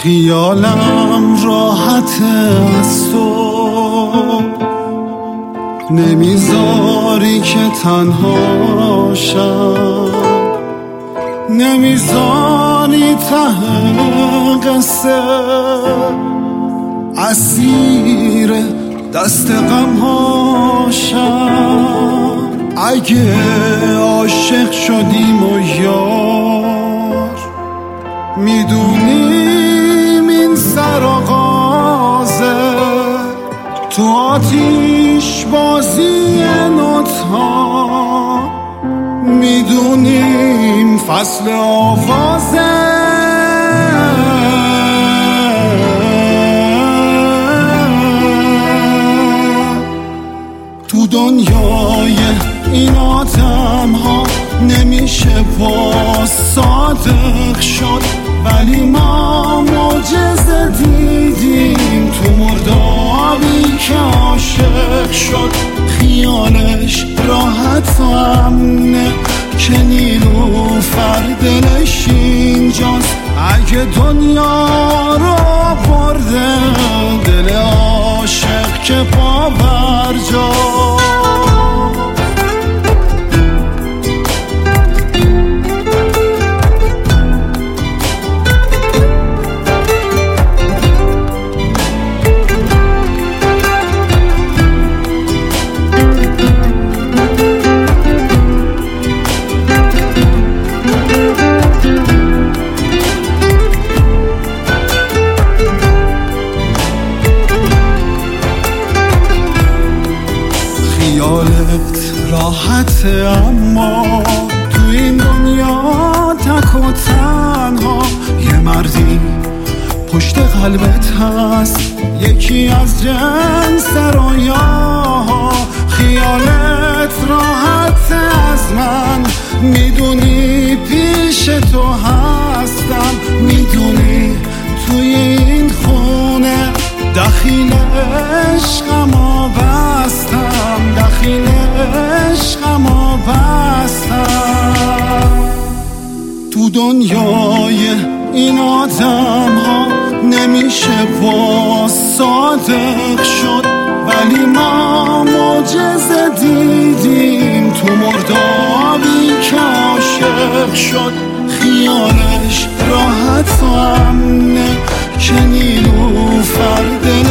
خیالم راحت از تو، نمیذاری که تنها شم، نمیذاری ته قصه اسیر دست غم هاشم. اگه عاشق شدیم و یار، میدونیم این سرآغازه، تو آتیش بازی نوت‌ها، میدونیم فصل آغازه. تو دنیای این آدم ها نمیشه با صادق شد، ولی ما معجزه دیدیم تو مردابی که عاشق شد. خیالش راحت و امنه که نیلوفر دلش اینجاست. اگه دنیا رو برده دل عاشق که پا برجاست. خیالت راحته اما تو این دنیا تک و تنها یه مردی پشت قلبت هست، یکی از جنس رویاها. خیالت راحته از من، میدونی پیش تو هستم، میدونی توی این خونه دخیل عشقمو بستم، دخیل عشقمو بستم. تو دنیای این آدم ها نمیشه با صادق شد، ولی ما معجزه دیدیم تو مردابی که عاشق شد. خیالش راحت و امنه که نیلوفر دل